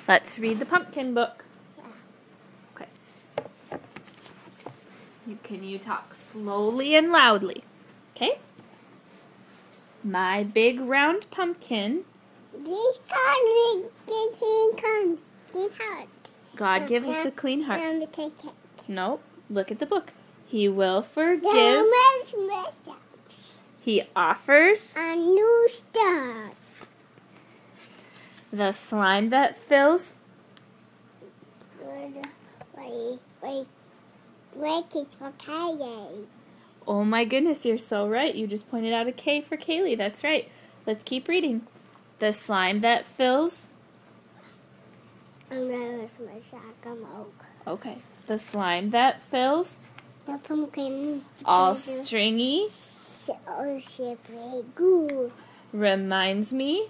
Let's read the pumpkin book. Okay. Can you talk slowly and loudly? Okay? My big round pumpkin. God gives us a clean heart. Nope. Look at the book. He will forgive. He offers a new start. The slime that fills. Wait, it's for Kaylee. Oh my goodness, you're so right. You just pointed out a K for Kaylee. That's right. Let's keep reading. The slime that fills. Okay. The slime that fills. The pumpkin. All stringy. Reminds me.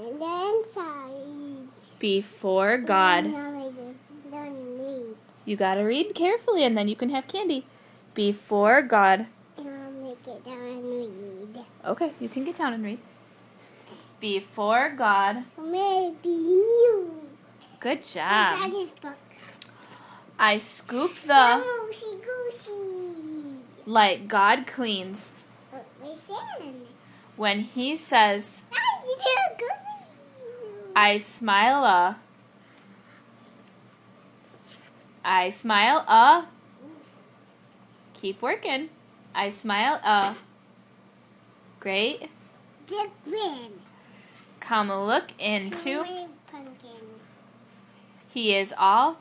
Before God. You gotta read carefully and then you can have candy. Before God. Okay, you can get down and read. Before God. Maybe you. Good job. His book. I scoop the. Goosey. Like God cleans. Listen. When He says, I smile a. I smile a. Keep working. I smile a. Great. Big win. Come look into. Pumpkin. He is all.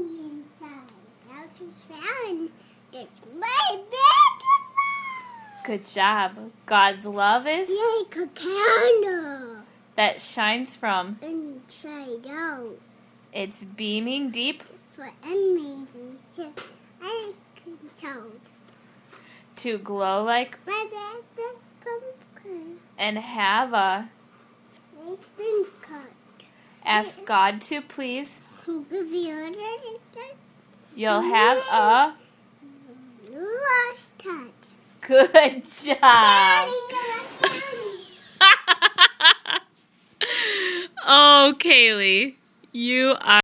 Good job. God's love is. Like a candle. That shines from. Inside out. It's beaming deep. For enemies. I controlled. To glow like. And have a. Ask God to please. You'll have a. Good job. Oh, Kaylee, you are.